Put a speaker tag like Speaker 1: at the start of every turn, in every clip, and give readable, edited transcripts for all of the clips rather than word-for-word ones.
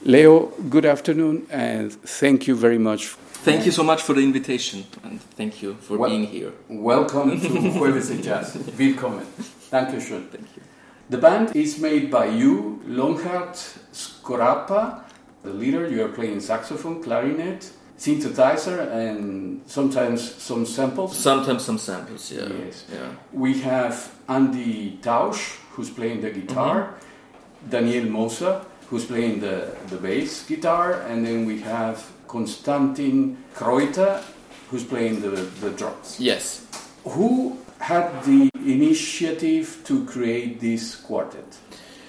Speaker 1: Leo, good afternoon, and thank you very much.
Speaker 2: Thank you so much for the invitation, and thank you for being here.
Speaker 1: Welcome to Jueves de Jazz. Willkommen. Dankeschön.
Speaker 2: Thank you.
Speaker 1: The band is made by you, Longhard Skorapa, the leader. You are playing saxophone, clarinet, synthesizer, and sometimes some samples.
Speaker 2: Sometimes some samples, yeah.
Speaker 1: Yes.
Speaker 2: Yeah.
Speaker 1: We have Andy Tausch, who's playing the guitar, Daniel Mosa, who's playing the bass guitar, and then we have Konstantin Kreuter, who's playing the drums.
Speaker 2: Yes.
Speaker 1: Who had the initiative to create this quartet?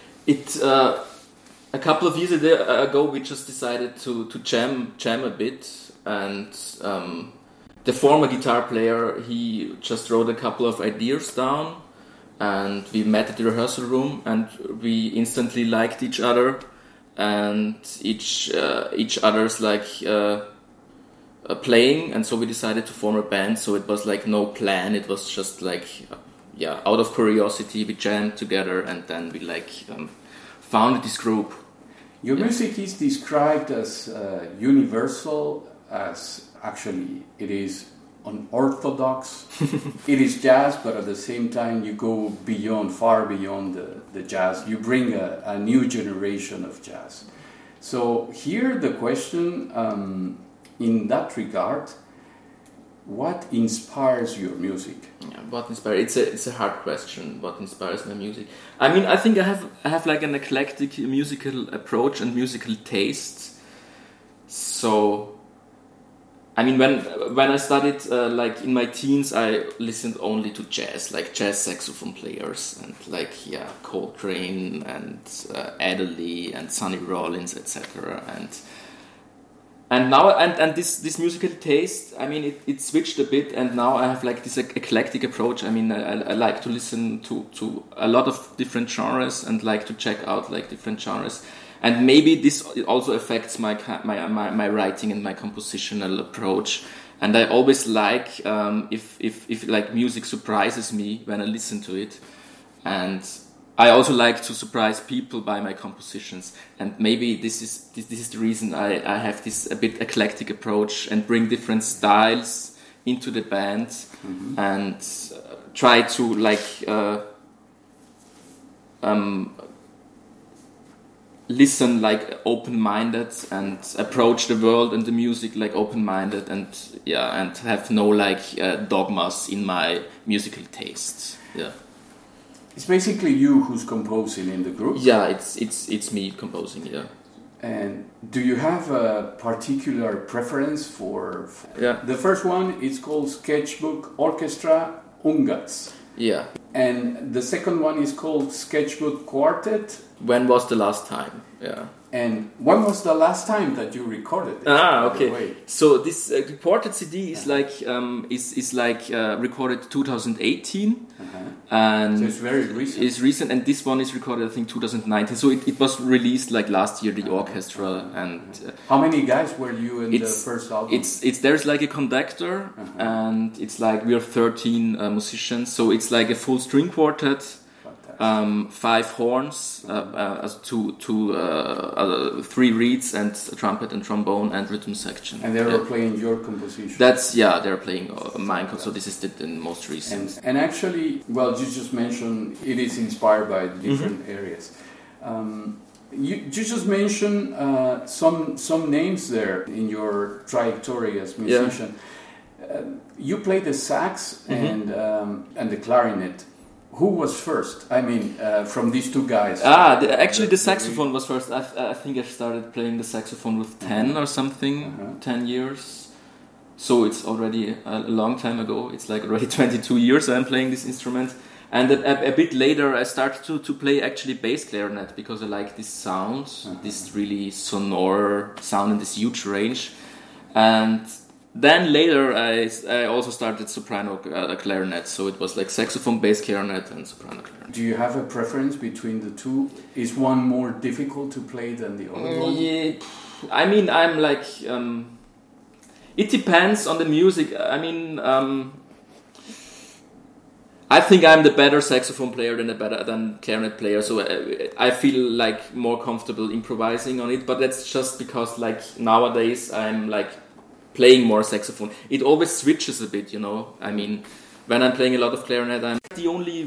Speaker 2: A couple of years ago, we just decided to jam a bit, and the former guitar player, he just wrote a couple of ideas down, and we met at the rehearsal room, and we instantly liked each other, and each other's playing, and so we decided to form a band. So it was like no plan; it was just like out of curiosity, we jammed together, and then we founded this group.
Speaker 1: Your music is described as universal, as actually it is unorthodox. It is jazz, but at the same time you go far beyond the jazz. You bring a new generation of jazz. So here the question, in that regard, what inspires your music?
Speaker 2: Yeah, what inspires? It's a hard question. What inspires my music? I mean, I think I have like an eclectic musical approach and musical tastes. So, I mean, when I studied in my teens, I listened only to jazz, like jazz saxophone players, and Coltrane and Adderley and Sonny Rollins, etc. And now this musical taste, I mean, it switched a bit, and now I have like this eclectic approach. I mean, I like to listen to a lot of different genres and like to check out like different genres. And maybe this also affects my writing and my compositional approach. And I always like if like music surprises me when I listen to it. And I also like to surprise people by my compositions. And maybe this is the reason I have this a bit eclectic approach and bring different styles into the band, and try to listen like open-minded and approach the world and the music like open-minded, and have no dogmas in my musical tastes. Yeah.
Speaker 1: It's basically you who's composing in the group?
Speaker 2: Yeah, it's me composing, yeah.
Speaker 1: And do you have a particular preference for...
Speaker 2: Yeah.
Speaker 1: The first one is called Sketchbook Orchestra Ungats.
Speaker 2: Yeah.
Speaker 1: And the second one is called Sketchbook Quartet.
Speaker 2: When was the last time? Yeah.
Speaker 1: And when was the last time that you recorded it?
Speaker 2: Okay. So this Quartet CD is recorded 2018, and
Speaker 1: so it's very recent.
Speaker 2: It's recent, and this one is recorded I think 2019. So it was released like last year, the orchestra. And
Speaker 1: how many guys were you in the first album?
Speaker 2: It's there's like a conductor, and it's like we are 13 musicians. So it's like a full string quartet. 5 horns, 3 reeds, and a trumpet and trombone and rhythm section.
Speaker 1: And they were playing your composition.
Speaker 2: They're playing mine. So this is the most recent.
Speaker 1: And actually, well, you just mentioned it is inspired by different areas. You just mentioned some names there in your trajectory as musician. Yeah. You played the sax and the clarinet. Who was first? I mean, from these two guys.
Speaker 2: The saxophone was first. I think I started playing the saxophone with 10 or something, 10 years. So it's already a long time ago. It's like already 22 years I'm playing this instrument. And a bit later I started to play actually bass clarinet, because I like this sound, this really sonore sound and this huge range. And then later I also started soprano clarinet, so it was like saxophone, bass clarinet, and soprano clarinet.
Speaker 1: Do you have a preference between the two? Is one more difficult to play than the other one?
Speaker 2: Yeah, I mean, I'm like, it depends on the music. I mean, I think I'm the better saxophone player than clarinet player, so I feel like more comfortable improvising on it. But that's just because like nowadays I'm like playing more saxophone. It always switches a bit, you know. I mean, when I'm playing a lot of clarinet, I'm the only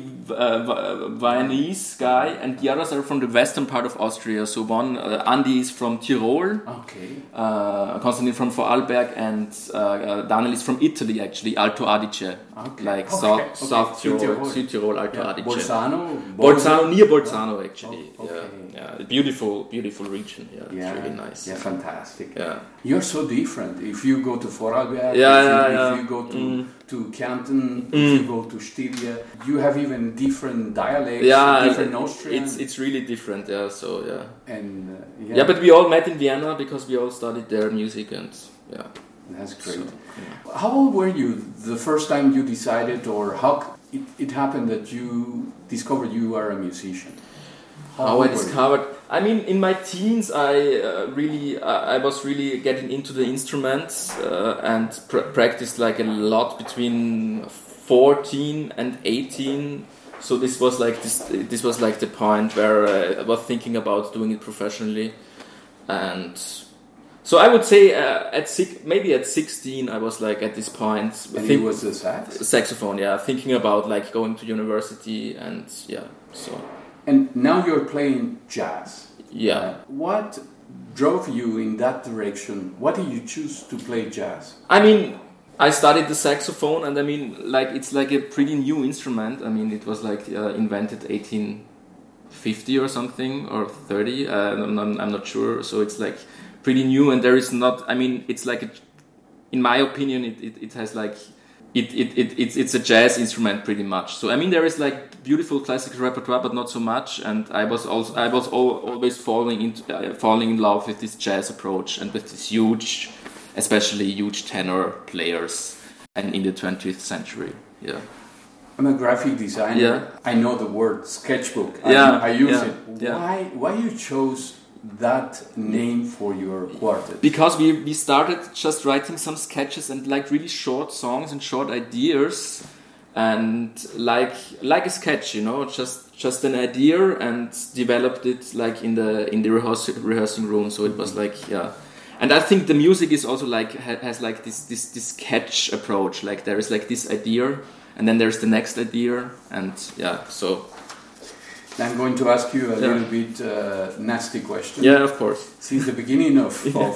Speaker 2: Viennese guy, and the others are from the western part of Austria. So one, Andy is from Tyrol, Konstantin from Vorarlberg, and Daniel is from Italy, actually, Alto Adige, like South Tyrol, Südtirol, Alto Adige. Bolzano, near Bolzano, actually. Yeah, beautiful region. Yeah, it's really nice.
Speaker 1: Yeah, fantastic.
Speaker 2: Yeah.
Speaker 1: You're so different. If you go to Vorarlberg, if you go to Kärnten, if you go to Styria, you have even different dialects, different Austrian.
Speaker 2: It's really different, yeah. So
Speaker 1: and
Speaker 2: but we all met in Vienna because we all studied their music, and
Speaker 1: that's great.
Speaker 2: So,
Speaker 1: How old were you the first time you decided, or how it happened that you discovered you are a musician?
Speaker 2: How I discovered. I mean, in my teens, I was really getting into the instruments and practiced like a lot between 14 and 18. So this was like the point where I was thinking about doing it professionally, and so I would say maybe at 16 I was like at this point.
Speaker 1: And it was the
Speaker 2: saxophone, thinking about like going to university and so.
Speaker 1: And now you're playing jazz.
Speaker 2: Yeah.
Speaker 1: What drove you in that direction? Why did you choose to play jazz?
Speaker 2: I mean, I studied the saxophone, and I mean, like it's like a pretty new instrument. I mean, it was like invented 1850 or something, or 30. I'm not sure. So it's like pretty new, and there is not. I mean, it's like in my opinion, it has like. It's a jazz instrument pretty much. So I mean there is like beautiful classical repertoire, but not so much. And I was always falling in love with this jazz approach and with this especially huge tenor players, and in the 20th century. Yeah.
Speaker 1: I'm a graphic designer.
Speaker 2: Yeah.
Speaker 1: I know the word sketchbook. I use it.
Speaker 2: Yeah.
Speaker 1: Why you chose that name for your quartet?
Speaker 2: Because we started just writing some sketches and like really short songs and short ideas, and like a sketch, you know, just an idea, and developed it like in the rehearsing room. So it was like and I think the music is also like has like this sketch approach. Like there is like this idea, and then there's the next idea, and so.
Speaker 1: I'm going to ask you a little bit nasty question.
Speaker 2: Yeah, of course.
Speaker 1: Since the beginning of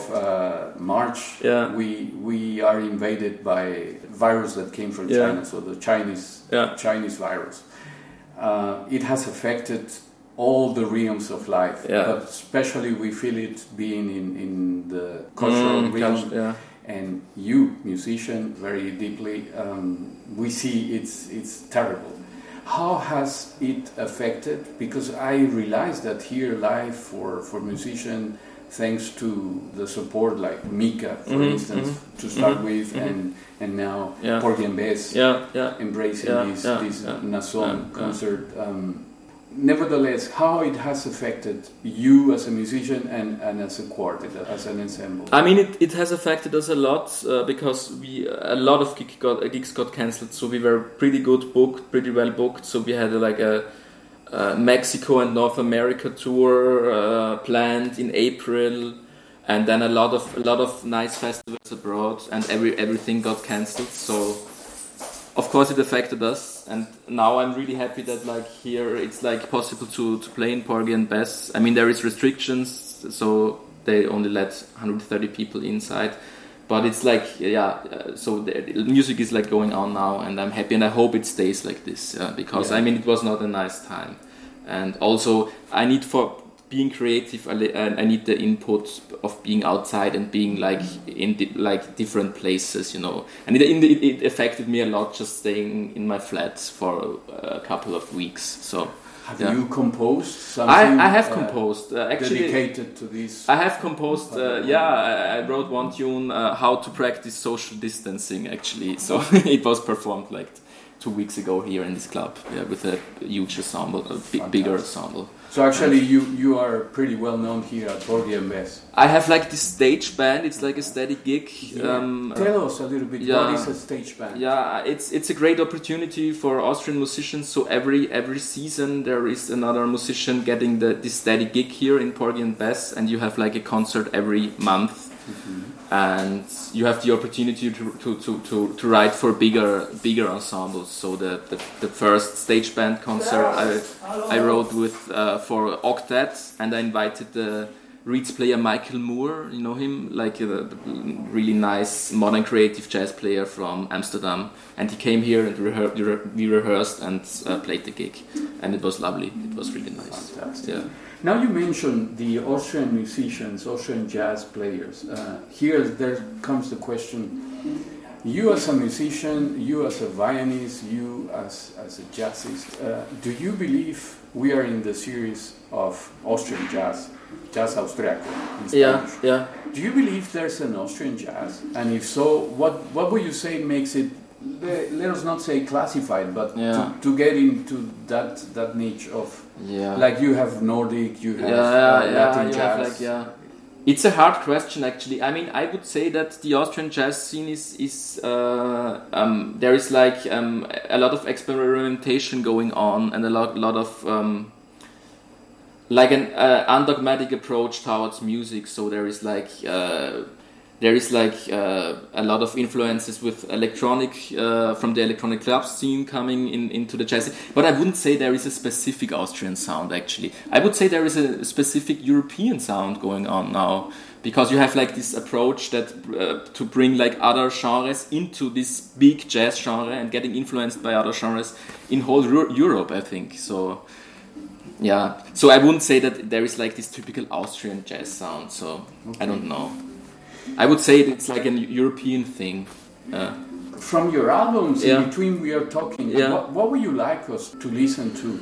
Speaker 1: March, we are invaded by virus that came from China, so the Chinese virus. It has affected all the realms of life, but especially we feel it being in the cultural realm. And you, musician, very deeply, we see it's terrible. How has it affected? Because I realized that here live for musicians, thanks to the support like Mika, for instance, to start with, and now Porgy and Bess embracing this Nasson concert. Nevertheless, how it has affected you as a musician and as a quartet, as an ensemble?
Speaker 2: I mean, it has affected us a lot because a lot of gigs got cancelled. So we were pretty well booked. So we had like a Mexico and North America tour planned in April, and then a lot of nice festivals abroad, and everything got cancelled. So of course it affected us, and now I'm really happy that like here it's like possible to play in Porgy and Bess. I mean there is restrictions, so they only let 130 people inside, but it's like so the music is like going on now, and I'm happy, and I hope it stays like this because I mean it was not a nice time, and also I need for being creative, I need the input of being outside and being like in different places, you know. And it affected me a lot just staying in my flat for a couple of weeks. So
Speaker 1: have you composed something?
Speaker 2: I have composed actually
Speaker 1: dedicated to this.
Speaker 2: I have composed. I wrote one tune, how to practice social distancing. Actually, so it was performed like 2 weeks ago here in this club, with a huge ensemble, bigger ensemble.
Speaker 1: So actually, you are pretty well known here at Porgy and Bess.
Speaker 2: I have like this stage band. It's like a steady gig.
Speaker 1: Tell us a little bit. What is a stage band?
Speaker 2: Yeah, it's a great opportunity for Austrian musicians. So every season there is another musician getting this steady gig here in Porgy and Bess, and you have like a concert every month. Mm-hmm. And you have the opportunity to write for bigger ensembles. So the first stage band concert I wrote with for Octet, and I invited the Reeds player Michael Moore. You know him, like a really nice modern creative jazz player from Amsterdam, and he came here and we rehearsed and played the gig, and it was lovely. It was really nice.
Speaker 1: Fantastic.
Speaker 2: Yeah.
Speaker 1: Now you mentioned the Austrian musicians, Austrian jazz players. Here there comes the question, you as a musician, you as a violinist, you as a jazzist, do you believe we are in the series of Austrian jazz austriaco in Spanish?
Speaker 2: Yeah.
Speaker 1: Do you believe there's an Austrian jazz? And if so, what would you say makes it, let us not say classified, but to get into that niche of, like you have Nordic, you have Latin jazz.
Speaker 2: It's a hard question actually. I mean, I would say that the Austrian jazz scene is there is like a lot of experimentation going on, and a lot of like an undogmatic approach towards music. So there is like a lot of influences with electronic from the electronic club scene coming into the jazz. But I wouldn't say there is a specific Austrian sound actually. I would say there is a specific European sound going on now, because you have like this approach that to bring like other genres into this big jazz genre and getting influenced by other genres in whole Europe, I think. So I wouldn't say that there is like this typical Austrian jazz sound. So okay. I don't know. I would say it's like a European thing.
Speaker 1: From your albums, in between we are talking, what would you like us to listen to?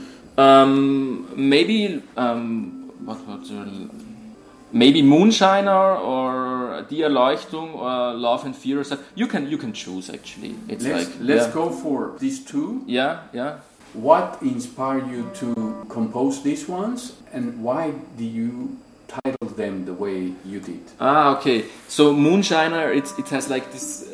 Speaker 2: Maybe Moonshiner or Die Erleuchtung or Love and Fear or stuff. You can choose actually.
Speaker 1: Let's go for these two.
Speaker 2: Yeah.
Speaker 1: What inspired you to compose these ones, and why do you title them the way you did?
Speaker 2: Okay. So Moonshiner, it has like this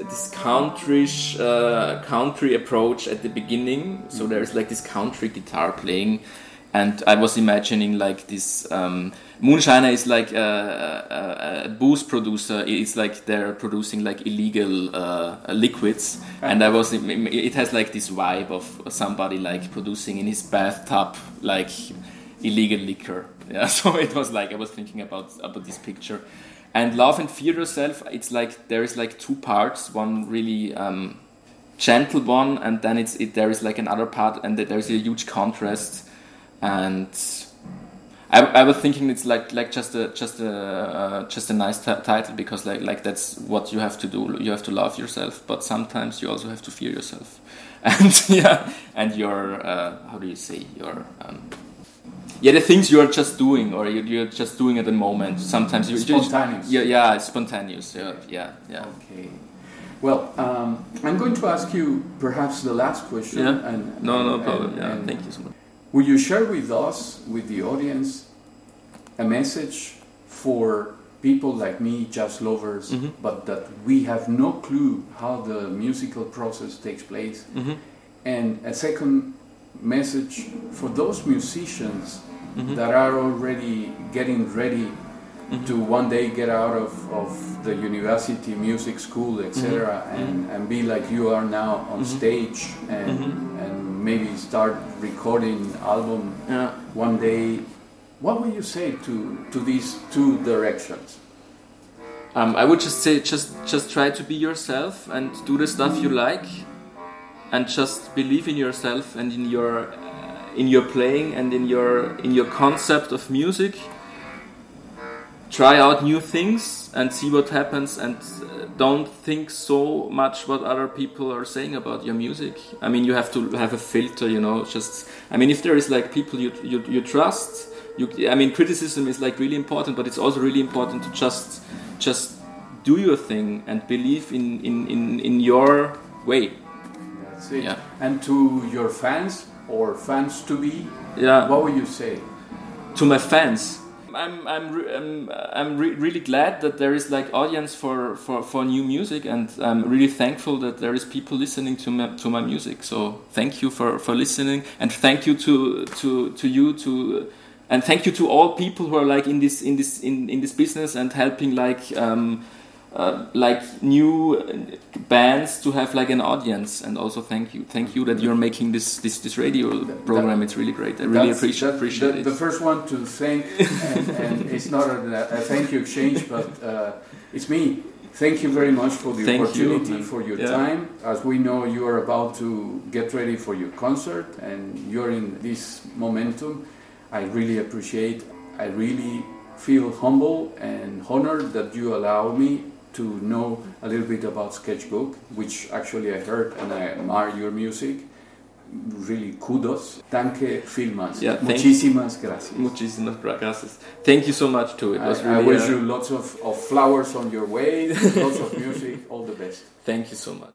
Speaker 2: country approach at the beginning. So there's like this country guitar playing, and I was imagining like this. Moonshiner is like a booze producer. It's like they're producing like illegal liquids, and it has like this vibe of somebody like producing in his bathtub like illegal liquor. Yeah, so it was like I was thinking about this picture. And Love and Fear Yourself, it's like there is like two parts, one really gentle one, and then there is like another part, and there is a huge contrast. And I was thinking it's like just a nice title, because like that's what you have to do. You have to love yourself, but sometimes you also have to fear yourself. And your how do you say, your the things you are just doing, or you're just doing at the moment. Sometimes
Speaker 1: it's spontaneous.
Speaker 2: It's spontaneous. Yeah.
Speaker 1: Okay. Well, I'm going to ask you perhaps the last question.
Speaker 2: Yeah. No problem. Thank you so much.
Speaker 1: Will you share with us, with the audience, a message for people like me, jazz lovers, but that we have no clue how the musical process takes place? And a second message for those musicians that are already getting ready to one day get out of the university, music school, etc., and be like you are now on stage and maybe start recording album one day. What would you say to these two directions?
Speaker 2: I would just say just try to be yourself and do the stuff you like, and just believe in yourself and in your playing and in your concept of music. Try out new things and see what happens, and don't think so much what other people are saying about your music. I mean, you have to have a filter, if there is like people you trust, criticism is like really important, but it's also really important to just do your thing and believe in your way.
Speaker 1: That's it.
Speaker 2: Yeah.
Speaker 1: And to your fans or fans to be,
Speaker 2: Yeah.
Speaker 1: what would you say?
Speaker 2: To my fans, I'm really glad that there is like audience for new music, and I'm really thankful that there is people listening to my music. So thank you for listening, and thank you to you and thank you to all people who are like in this business and helping like new bands to have like an audience. And also thank you that you're making this radio program. It's really great. I really appreciate it.
Speaker 1: The first one to thank, and it's not a thank you exchange, but it's me. Thank you very much for the opportunity, for your time. As we know, you are about to get ready for your concert, and you're in this momentum. I really appreciate. I really feel humble and honored that you allow me to know a little bit about Sketchbook, which actually I heard and I admire your music. Really kudos. Danke vielmals.
Speaker 2: Yeah,
Speaker 1: Muchísimas gracias.
Speaker 2: Muchísimas gracias. Thank you so much too. It was really,
Speaker 1: I wish you lots of flowers on your way, lots of music, all the best.
Speaker 2: Thank you so much.